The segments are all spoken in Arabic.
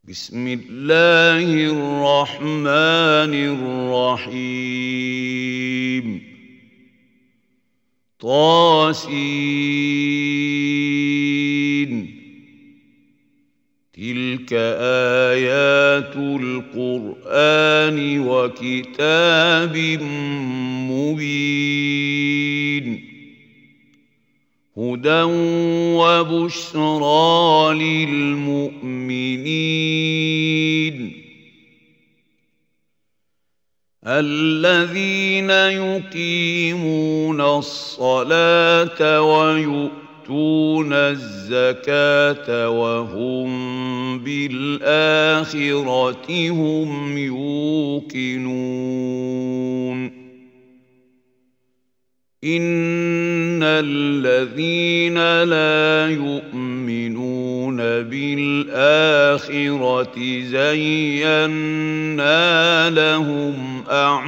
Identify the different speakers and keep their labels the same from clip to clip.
Speaker 1: بسم الله الرحمن الرحيم طاسين تلك آيات القرآن وكتاب مبين هدى وبشرى للمؤمنين الذين يقيمون الصلاة ويؤتون الزكاة وهم بالآخرة هم يوقنون إن الذين لا يؤمنون بالآخرة زينا لهم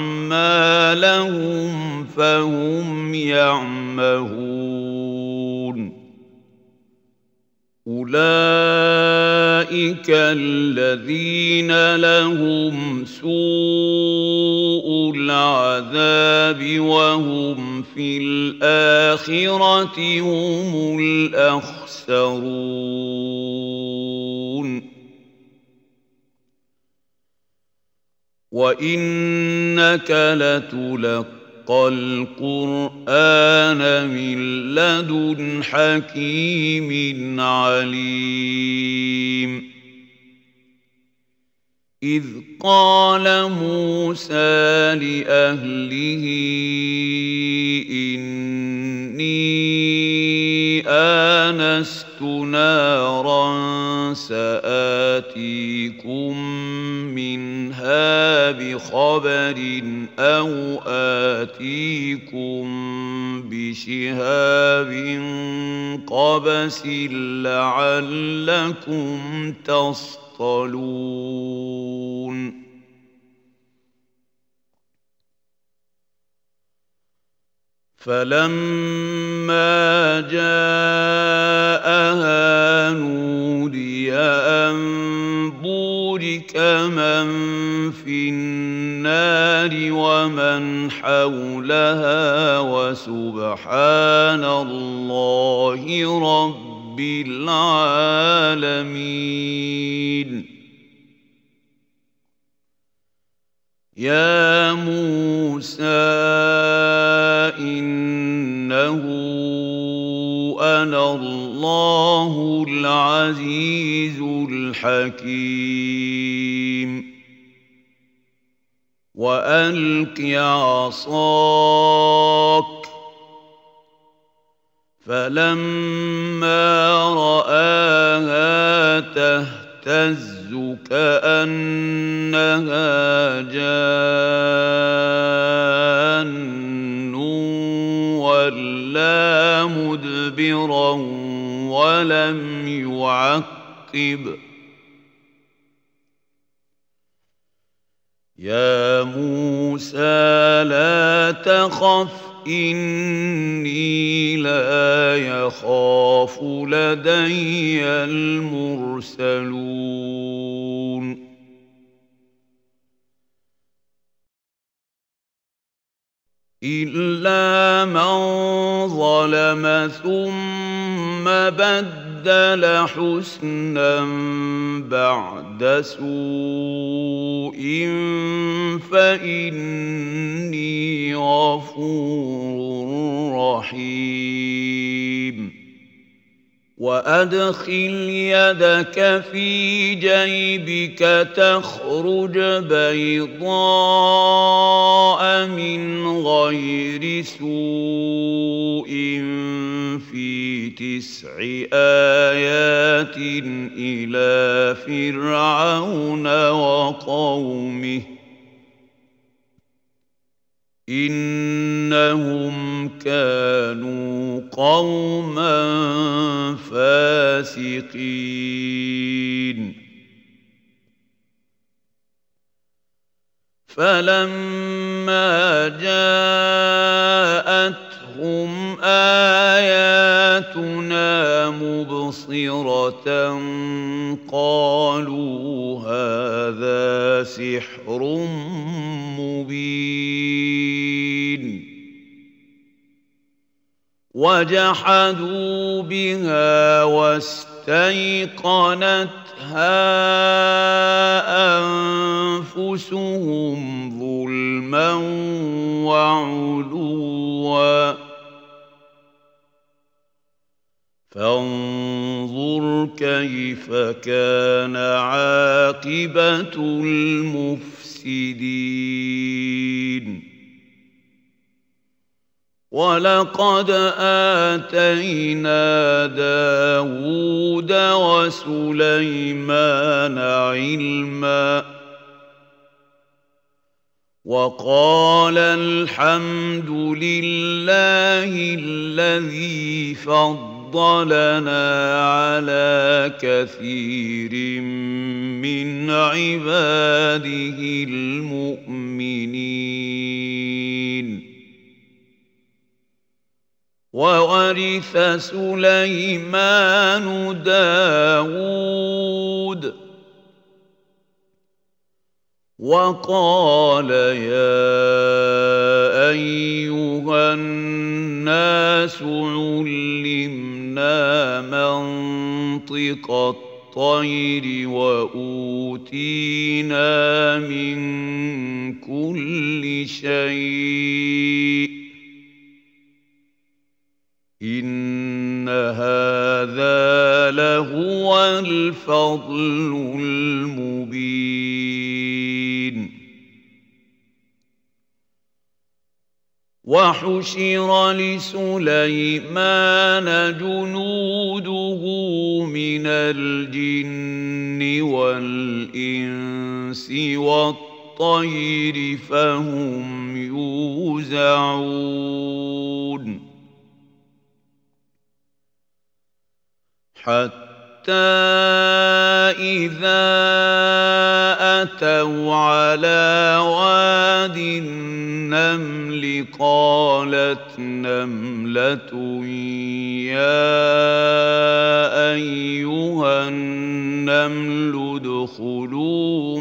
Speaker 1: أعمالهم فهم يعمهون أولئك الذين لهم سوء العذاب وهم في الآخرة هم الأخسرون وإنك لتلقى القرآن من لدن حكيم عليم إذ قال موسى لأهله إني آنست نارا سآتيكم منها بخبر أو آتيكم بشهاب قبس لعلكم تصطلون فلما جاءها نودي أن بورك من في النار ومن حولها وسبحان الله رب العالمين يا موسى إنه أنا الله العزيز الحكيم وألق عصاك فلما رآها تهتز كأنها جان ولا مدبرا ولم يعقب يا موسى لا تخف إني لا يخاف لدي المرسلون إلا من ظلم ثم بدل حسنا بعد سوء فإني غفور رحيم وأدخل يدك في جيبك تخرج بيضاء من غير سوء في 9 آيات إلى فرعون وقومه إنهم كانوا قوما فاسقين فلما جاءتهم آياتنا مبصرة قالوا هذا سحر مبين وجحدوا بها واستيقنتها أنفسهم ظلما وعلوا فانظر كيف كان عاقبة المفسدين ولقد آتينا داود وسليمان علما وقال الحمد لله الذي فضلنا على كثير من عباده المؤمنين وورث سليمان داود وقال يا أيها الناس علمنا منطق الطير وأوتينا من كل شيء إن هذا لهو الفضل المبين وحشر لسليمان جنوده من الجن والإنس والطير فهم يوزعون حتى إذا أتوا على واد النمل قالت نملة يا أيها النمل ادخلوا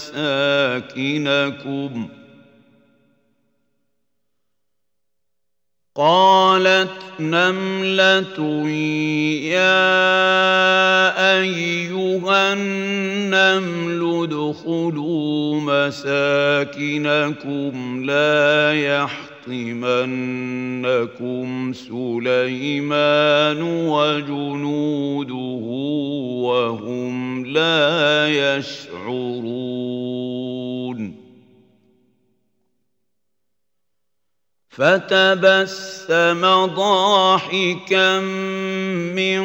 Speaker 1: مساكنكم قالت نملة يا أيها النمل ادخلوا مساكنكم لا يحطمنكم سليمان وجنوده وهم لا يشعرون فتبسم ضاحكا من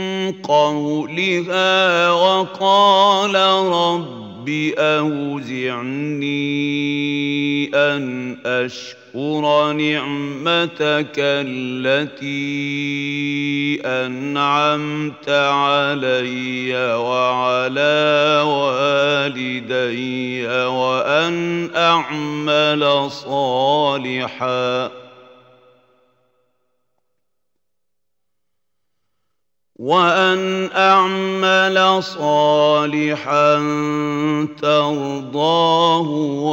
Speaker 1: قولها وقال رب أوزعني أن أشكر نعمتك التي أنعمت علي وعلى والدي وأن أعمل صالحا ترضاه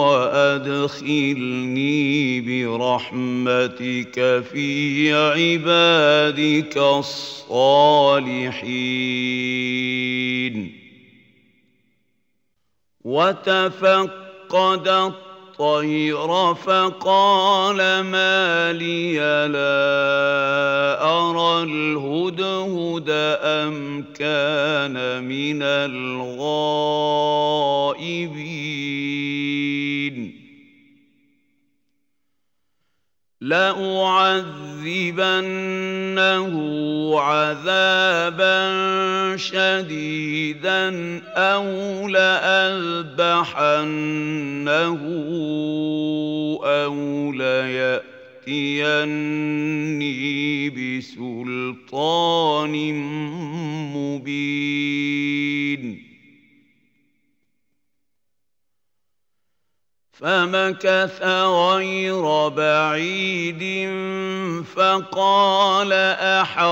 Speaker 1: وأدخلني برحمتك في عبادك الصالحين وتفقد الطير فقال ما لي لا أرى الهدهد أم كان من الغائبين لأعذبنه عذابا شديدا أو لأذبحنه أو ليأتيني بسلطان مبين فمكث غير بعيد فقال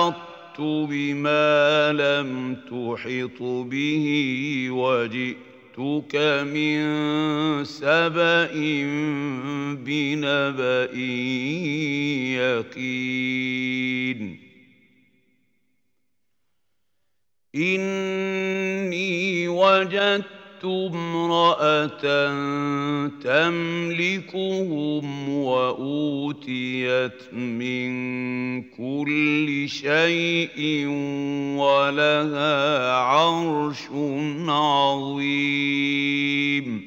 Speaker 1: أحطت بما لم تحط به وجئتك جئتك من سبأ بنبأ يقين إني وجدت امرأة تملكهم وأوتيت من كل شيء ولها عرش عظيم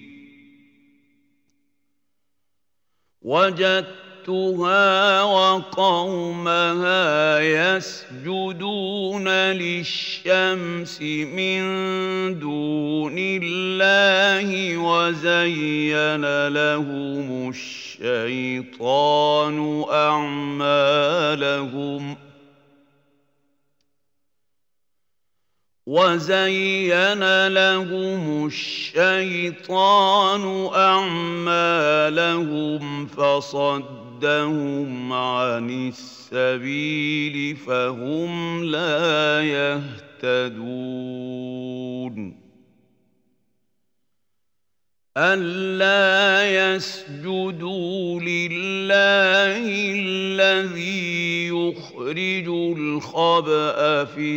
Speaker 1: وجدتها وقومها يسجدون للشمس من دون الله وزين لهم الشيطان أعمالهم فصدهم عن السبيل فهم لا يهتدون ألا يسجدوا لله الذي يخرج الخبأ في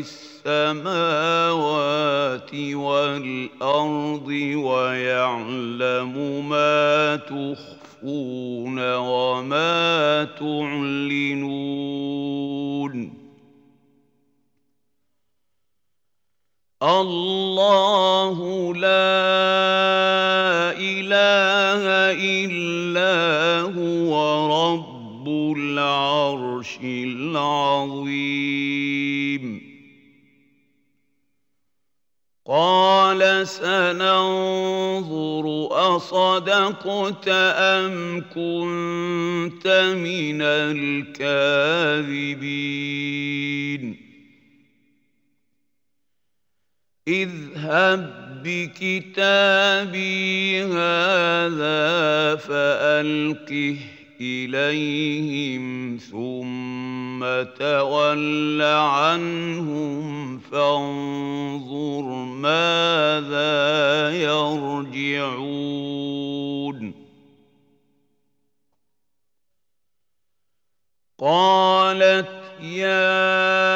Speaker 1: السماوات والأرض ويعلم ما تخفون وما تعلنون الله لا إله إلا هو رب العرش العظيم قال سننظر أصدقت أم كنت من الكاذبين اذهب بكتابي هذا فألقه إليهم ثم تول عنهم فانظر ماذا يرجعون قالت يا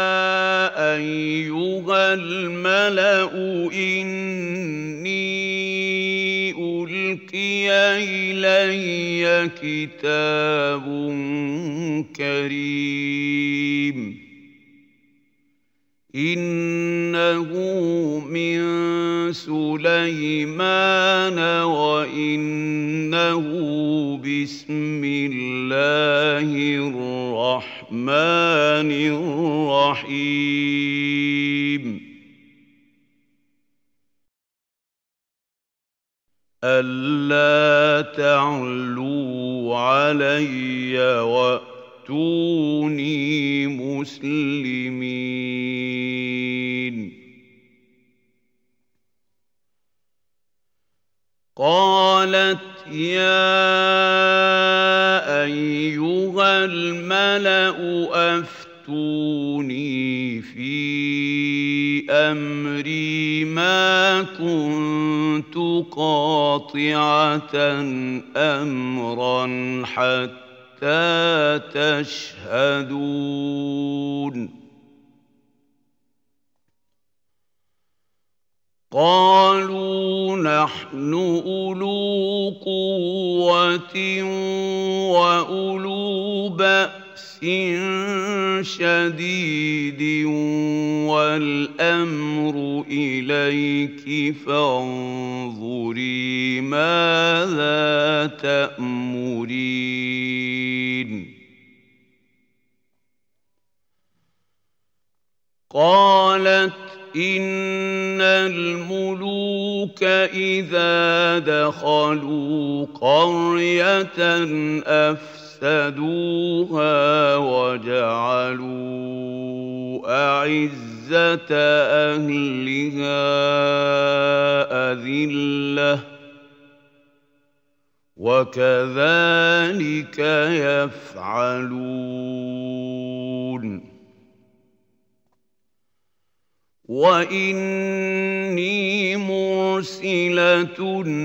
Speaker 1: أيها الملأ إني ألقي إلي كتاب كريم إنه من سليمان وإنه بسم الله الرحمن الرحيم ألا تعلوا علي وأتوني مسلمين قالت يا أيها الملأ أفتوني في أمري ما كنت قاطعة أمرا حتى تشهدون قالوا نحن أولو قوة وأولو بأس شديد والأمر إليك فانظري ماذا تأمرين قالت إن الملوك إذا دخلوا قرية أفسدوها وجعلوا أعزة أهلها أذلة وكذلك يفعلون وإني مرسلة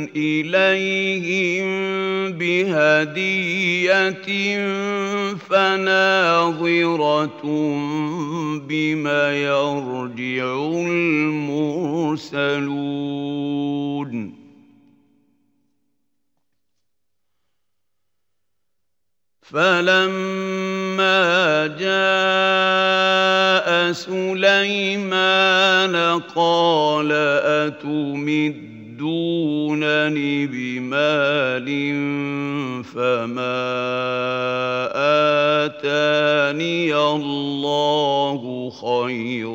Speaker 1: إليهم بهدية فناظرة بما يرجع المرسلون فلما جاء سليمان قال أتمدونني بمال فما آتاني الله خير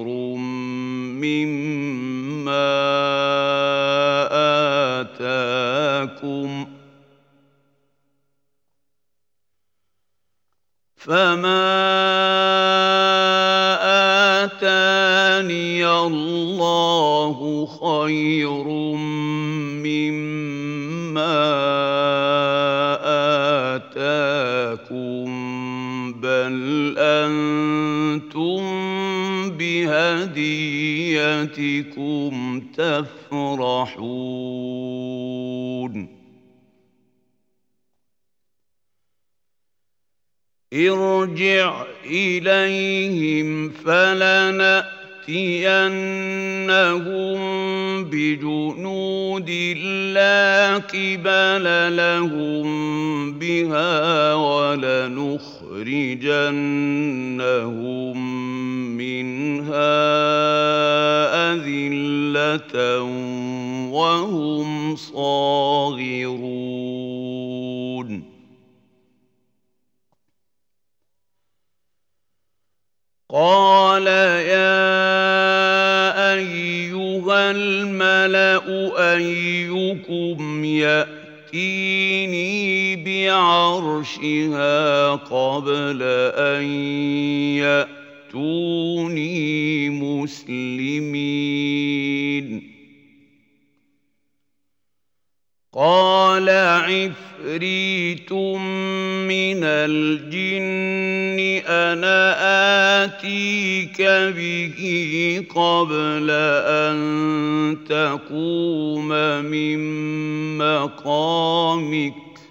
Speaker 1: مما آتاكم فما آتاني الله خير مما آتاكم بل أنتم بهديتكم تفرحون ارجع إليهم فلنأتينهم بجنود لا قبل لهم بها ولنخرجنهم منها أذلة وهم صاغرون قال يا أيها الملأ أيكم يأتيني بعرشها قبل أن يأتوني مسلمين قال عفريت من الجن أنا آتيك به قبل أن تقوم من مقامك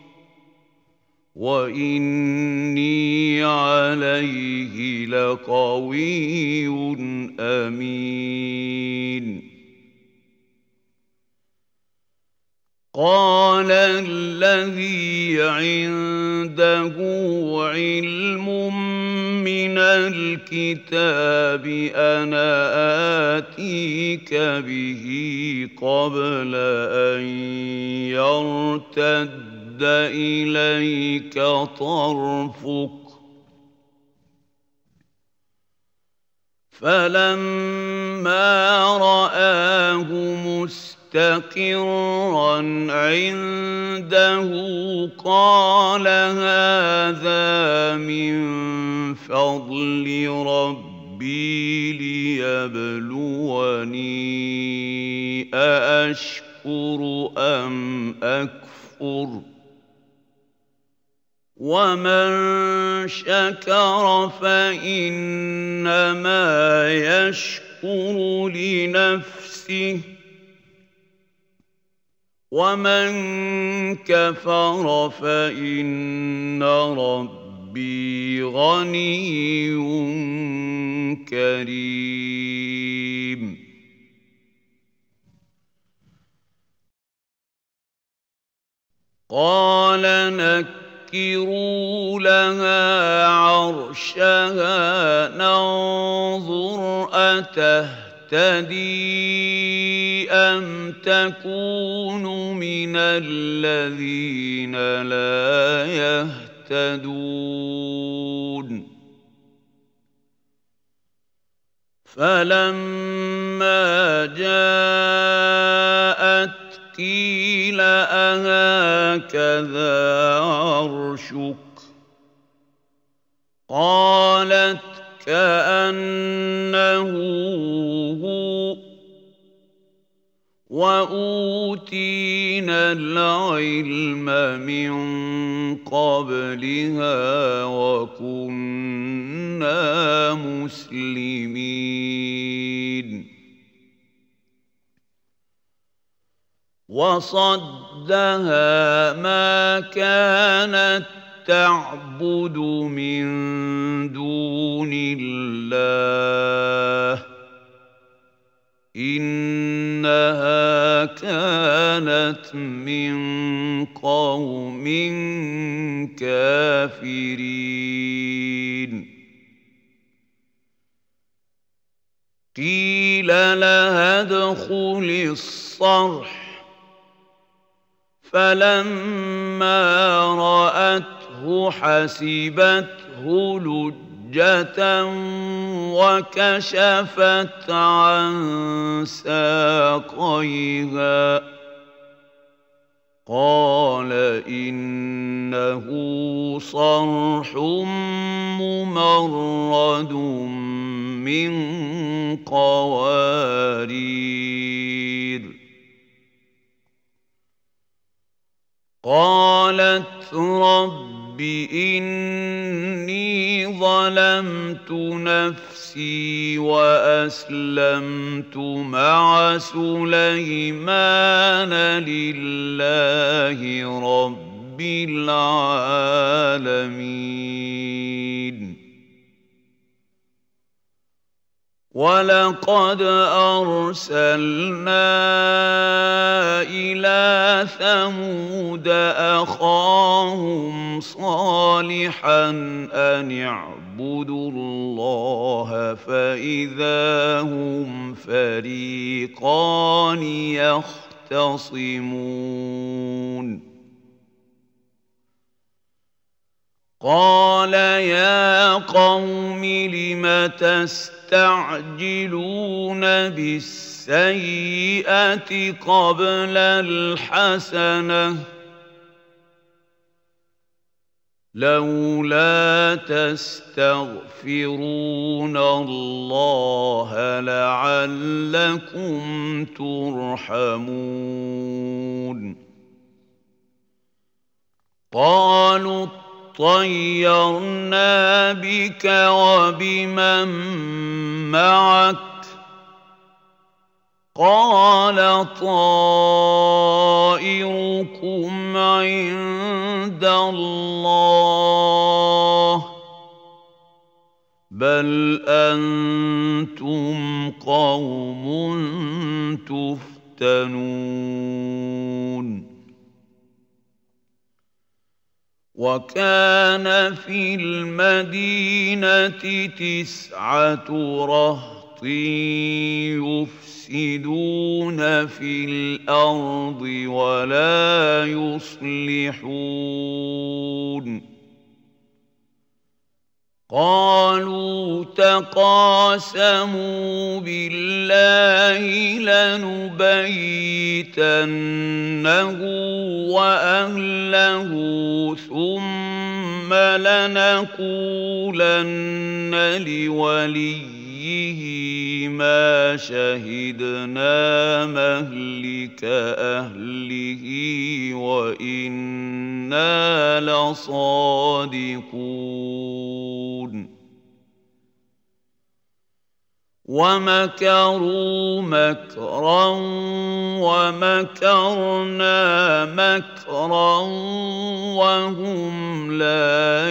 Speaker 1: وإني عليه لقوي أمين قال الذي عنده علم من الكتاب أنا آتيك به قبل أن يرتد إليك طرفك فلما رآه مستقرا عنده قال هذا من فضل ربي ليبلوني أأشكر أم أكفر ومن شكر فإنما يشكر لنفسه ومن كفر فإن ربي غني كريم قال نكروا لها عرشها ننظر أتهتدي أم تكون من الذين لا يهتدون فلما جاءت قيل أهكذا عرشك قالت كأنه هو وأوتينا العلم من قبلها وكنا مسلمين وصدها ما كانت تعبد من دون الله إنها كانت من قوم كافرين قيل لها ادخل الصرح فلما رأته حسبته لجة وكشفت عن ساقيها قال إنه صرح ممرد من قوارير قالت رب إني ظلمت نفسي وأسلمت مع سليمان لله رب العالمين ولقد أرسلنا إلى ثمود أخاهم صالحا أن اعبدوا الله فإذا هم فريقان يختصمون قال يا قوم لم تستعجلون بالسيئة قبل الحسنة لولا تستغفرون الله لعلكم ترحمون قالوا طيرنا بك وبمن معك قال طائركم عند الله بل أنتم قوم تفتنون وكان في المدينة 9 رهط يفسدون في الأرض ولا يصلحون قالوا تقاسموا بالله لنبيتنه وأهله ثم لنقولن لوليه ما شهدنا مهلك أهله وإنا لصادقون ومكروا مكرا ومكرنا مكرا وهم لا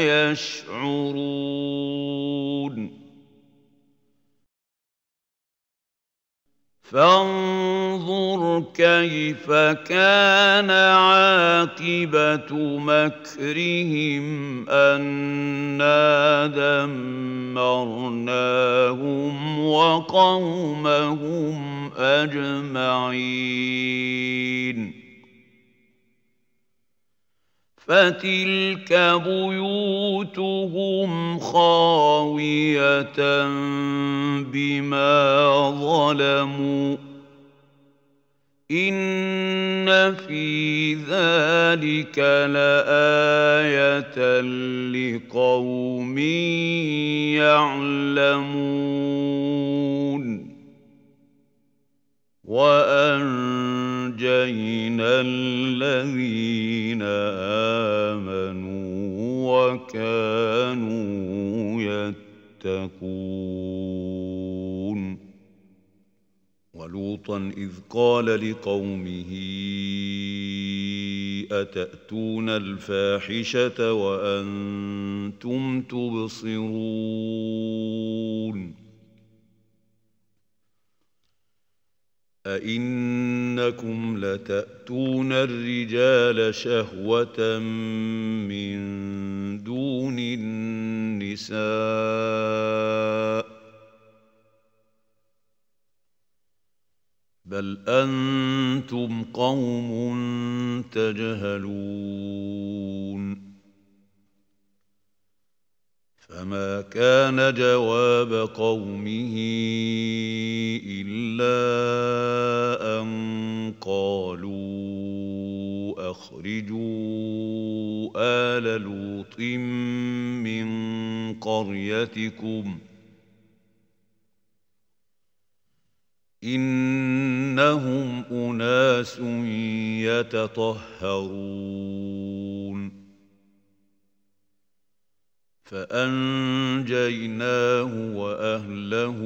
Speaker 1: يشعرون فانظر كيف كان عاقبة مكرهم أنا دمرناهم وقومهم أجمعين فتلك بيوتهم خاوية بما ظلموا إن في ذلك لآية لقوم يعلمون وأنجينا الذين آمنوا وكانوا يتقون ولوطا إذ قال لقومه أتأتون الفاحشة وأنتم تبصرون أئنكم لتأتون الرجال شهوة من دون النساء بل أنتم قوم تجهلون فما كان جواب قومه إلا أن قالوا أخرجوا آل لوط من قريتكم إنهم أناس يتطهرون فأنجيناه وأهله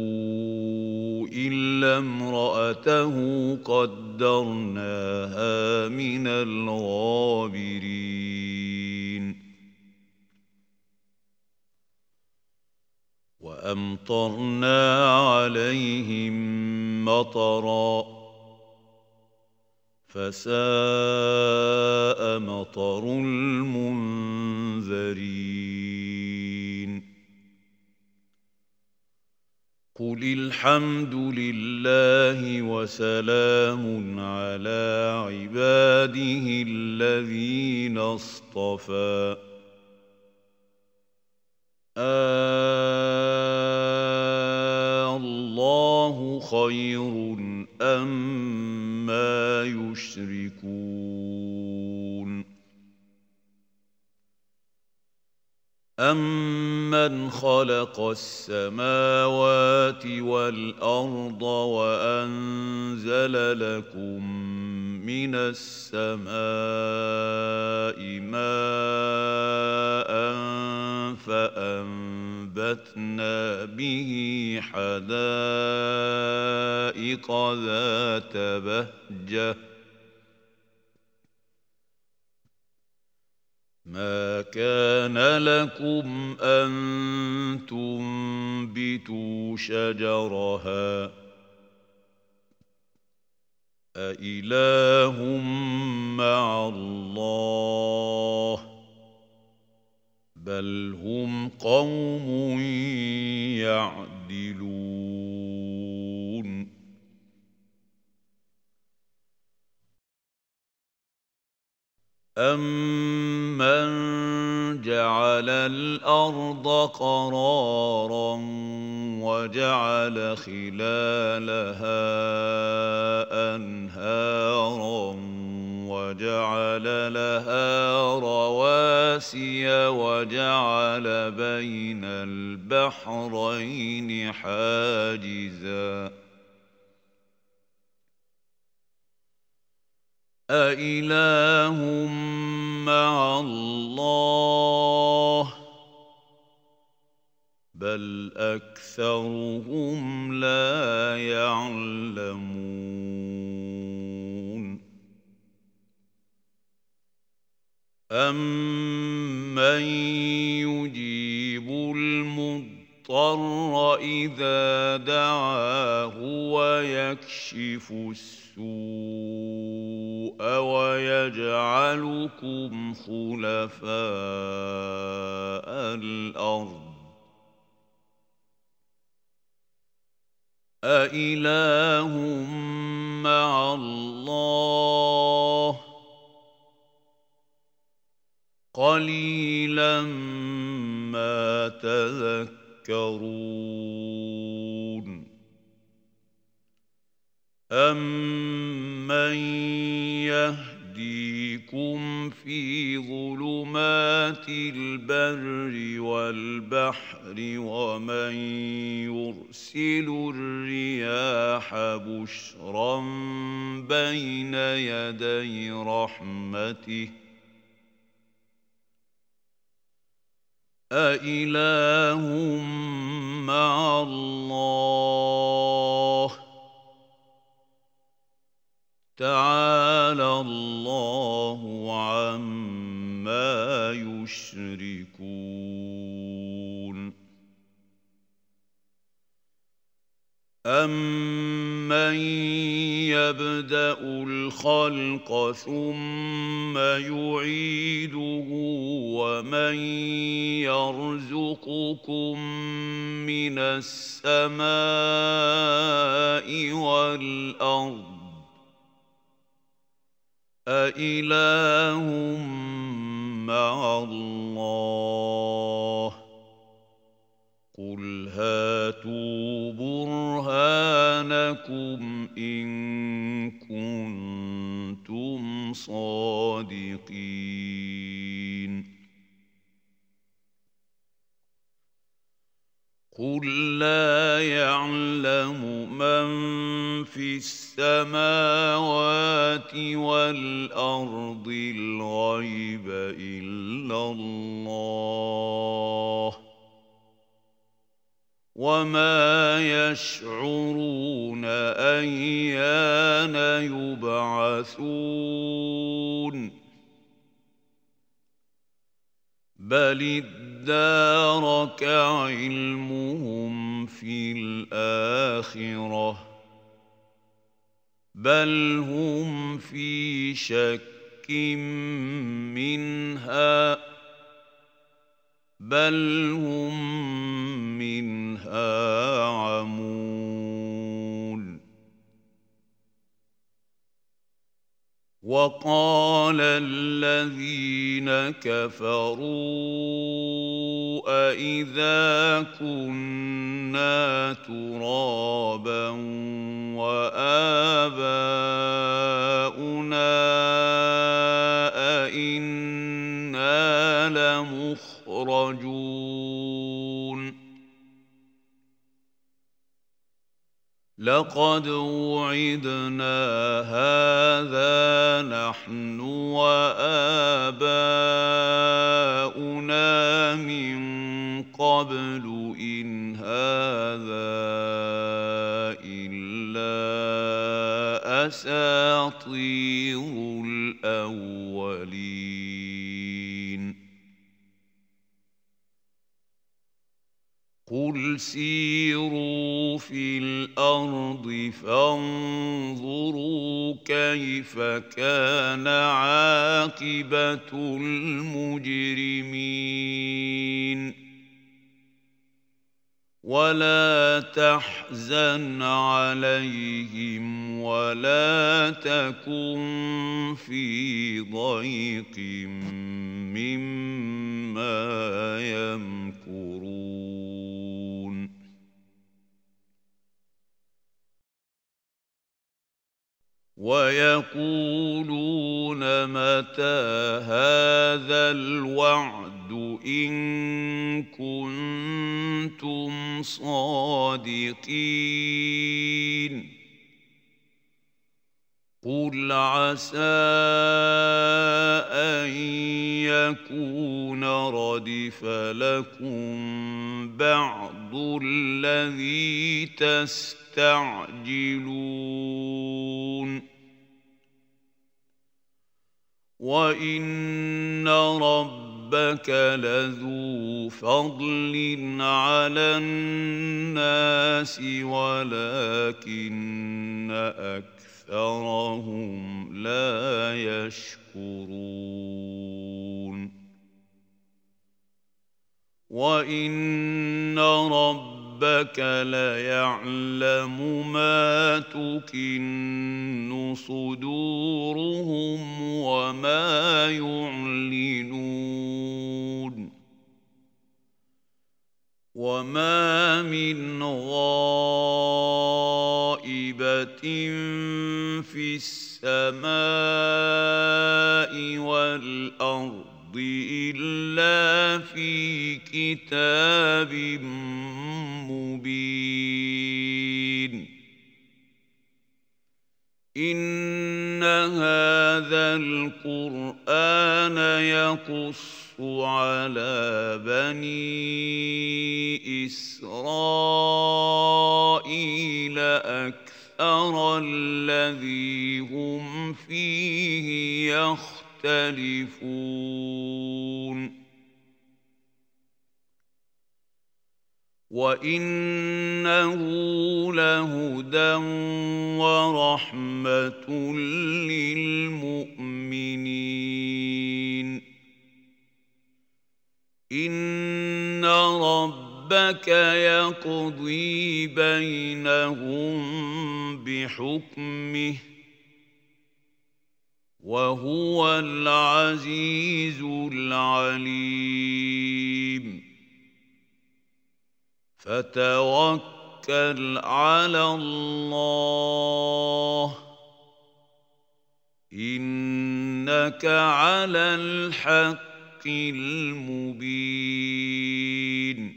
Speaker 1: إلا امرأته قدرناها من الغابرين وأمطرنا عليهم مطرا فساء مطر المنذرين قل الحمد لله وسلام على عباده الذين اصطفى الله خير أما يشركون أمن خلق السماوات والأرض وأنزل لكم من السماء ماء فأنبتنا به حدائق ذات بهجة ما كان لكم أن تنبتوا شجرها أإله مع الله بل هم قوم يعدلون أَمَّنْ جَعَلَ الْأَرْضَ قَرَارًا وَجَعَلَ خِلَالَهَا أَنْهَارًا وَجَعَلَ لَهَا رَوَاسِيَ وَجَعَلَ بَيْنَ الْبَحْرَيْنِ حَاجِزًا أإله مع الله بل أكثرهم لا يعلمون أمن يجيب المضطر إذا دعاه ويكشف السوء ويجعلكم خلفاء الأرض أإله مع الله قليلا ما تذكرون أَمَّن يَهْدِيكُمْ فِي ظُلُمَاتِ الْبَرِّ وَالْبَحْرِ وَمَن يُرْسِلُ الرِّيَاحَ بُشْرًا بَيْنَ يَدَيْ رَحْمَتِهِ أَإِلَٰهٌ مَّعَ اللَّهِ تعالى الله عما يشركون أَمَّن يَبْدَأُ الْخَلْقَ ثُمَّ يُعِيدُهُ وَمَن يَرْزُقُكُم مِّنَ السَّمَاءِ وَالْأَرْضِ أَإِلَٰهٌ مَّعَ اللَّهِ قُلْ هَاتُوا بُرْهَانَكُمْ إِن كُنتُمْ صَادِقِينَ قُل لَّا يَعْلَمُ مَن فِي السَّمَاوَاتِ وَالْأَرْضِ الْغَيْبَ إِلَّا اللَّهُ وَمَا يَشْعُرُونَ أَيَّانَ يُبْعَثُونَ بَلِ ادَّارَكَ عِلْمُهُمْ فِي الْآخِرَةِ بَلْ هُمْ فِي شَكٍّ مِّنْهَا بَلْ هُمْ مِنْهَا عَمُونَ وَقَالَ الَّذِينَ كَفَرُوا أَإِذَا كُنَّا تُرَابًا وَآبَاؤُنَا أَإِنَّا لَمُخْرَجُونَ لَقَدْ وُعِدْنَا هَٰذَا نَحْنُ وَآبَاؤُنَا مِن قَبْلُ إِنْ هَٰذَا إِلَّا أَسَاطِيرُ الْأَوَّلِينَ قُلْ سِيرُوا فِي الْأَرْضِ فَانظُرُوا كَيْفَ كَانَ عَاقِبَةُ الْمُجْرِمِينَ وَلَا تَحْزَنْ عَلَيْهِمْ وَلَا تَكُنْ فِي ضَيْقٍ مِّمَّا يَمْكُرُونَ وَيَقُولُونَ مَتَىٰ هَٰذَا الْوَعْدُ إِن كُنتُمْ صَادِقِينَ قُلْ عَسَىٰ أَن يَكُونَ رَدِفَ لَكُم بَعْضُ الَّذِي تَسْتَعْجِلُونَ وَإِنَّ رَبَّكَ لَذُو فَضْلٍ عَلَى النَّاسِ وَلَٰكِنَّ أَكْثَرَهُمْ لَا يَشْكُرُونَ وَإِنَّ رَبَّكَ لَيَعْلَمُ مَا تُكِنُّ صُدُورُهُمْ وَمَا يُعْلِنُونَ وَمَا مِنْ غَائِبَةٍ فِي السَّمَاءِ وَالْأَرْضِ إِلَّا فِي كِتَابٍ مُّبِينٍ إِنَّ هَٰذَا الْقُرْآنَ يَقُصُّ عَلَىٰ بَنِي إِسْرَائِيلَ أَكْثَرَ أكثر الذي هم فيه يختلفون وإنه لهدى ورحمة للمؤمنين إن ربك يقضي بينهم بحكمه وهو العزيز العليم فتوكل على الله إنك على الحق المبين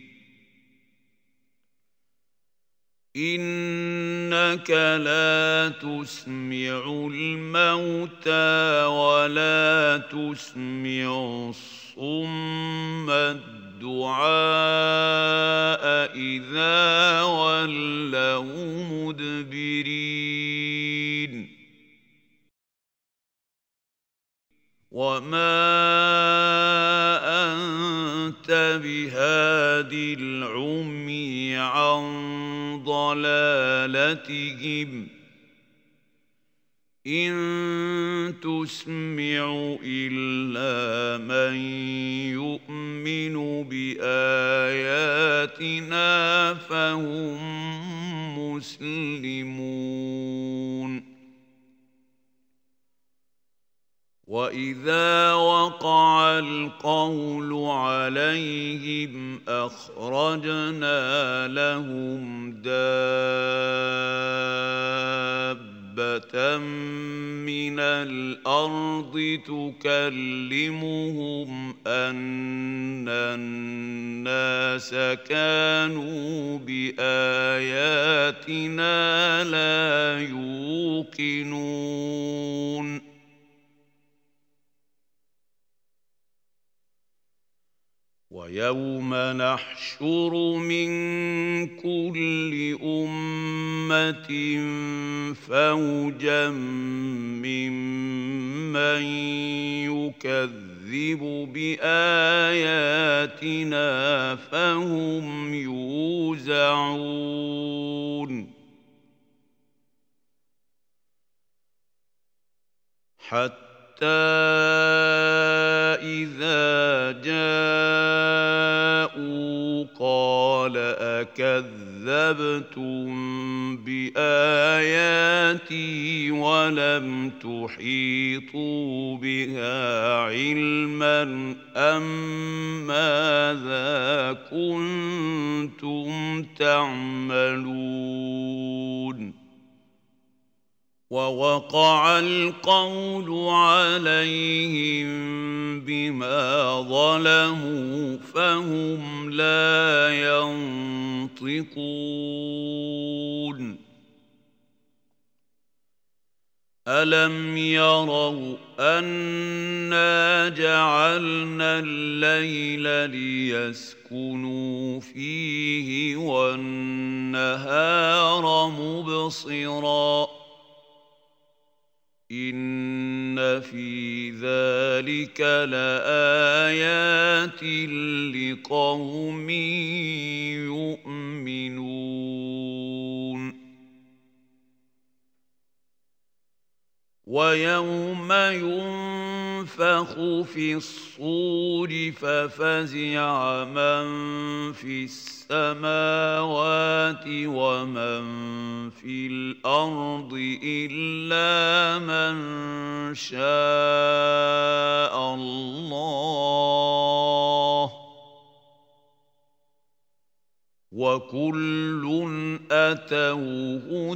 Speaker 1: إنك لا تسمع الموتى ولا تسمع الصم الدعاء إذا ولوا مدبرين وما أنت بهاد العمي عن ضلالتهم إن تسمع إلا من يؤمن بآياتنا فهم مسلمون وإذا وقع القول عليهم أخرجنا لهم دابة من الأرض تكلمهم أن الناس كانوا بآياتنا لا يوقنون ويوم نحشر من كل أمة فوجا ممن يكذب بآياتنا فهم يوزعون حتى إذا جاءوا قال أكذبتم بآياتي ولم تحيطوا بها علما أم ماذا كنتم تعملون ووقع القول عليهم بما ظلموا فهم لا ينطقون ألم يروا أنا جعلنا الليل ليسكنوا فيه والنهار مبصراً إن في ذلك لآيات لقوم يؤمنون ويوم ينفخ في الصور ففزع من في السماوات ومن في الأرض إلا من شاء الله وكل أتوه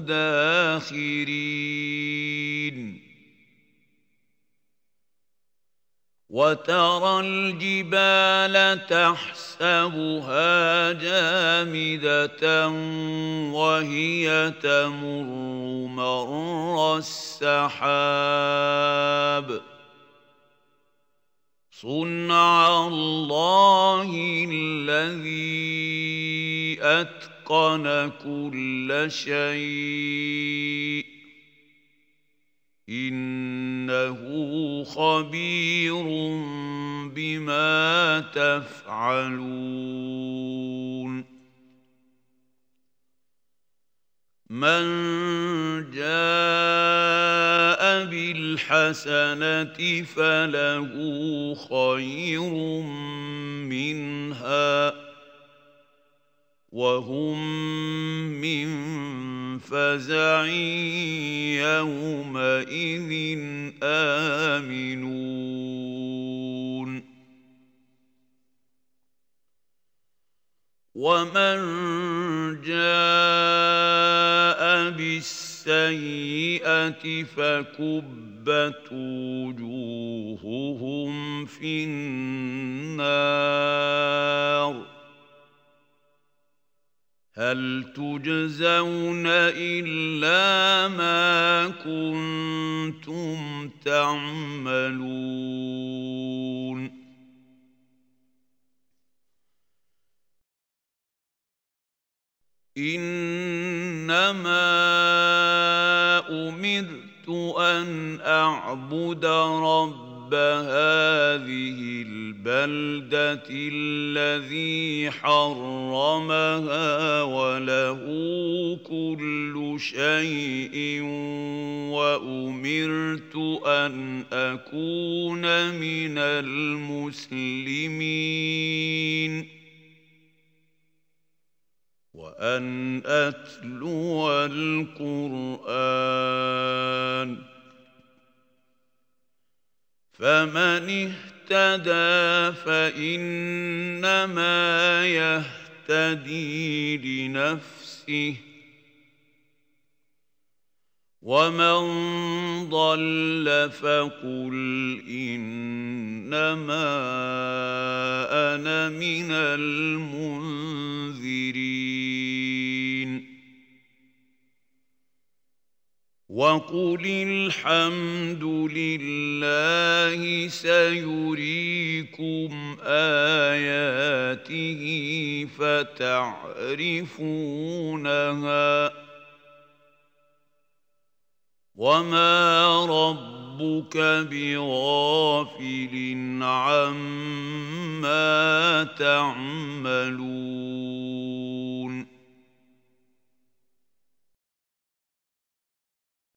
Speaker 1: داخرين وترى الجبال تحسبها جامدة وهي تمر مر السحاب صنع الله الذي أتقن وأتقن كل شيء إنه خبير بما تفعلون من جاء بالحسنة فله خير منها وهم من فزع يومئذ آمنون ومن جاء بالسيئة فكبت وجوههم في النار هل تجزون إلا ما كنتم تعملون إنما أمرت أن أعبد رب هذه البلدة الذي حرمها وله كل شيء وأمرت أن أكون من المسلمين وأن أتلو القرآن فمن اهتدى فإنما يهتدي لنفسه ومن ضل فقل إنما أنا من المنذرين وقل الحمد لله سيريكم آياته فتعرفونها وما ربك بغافل عما تعملون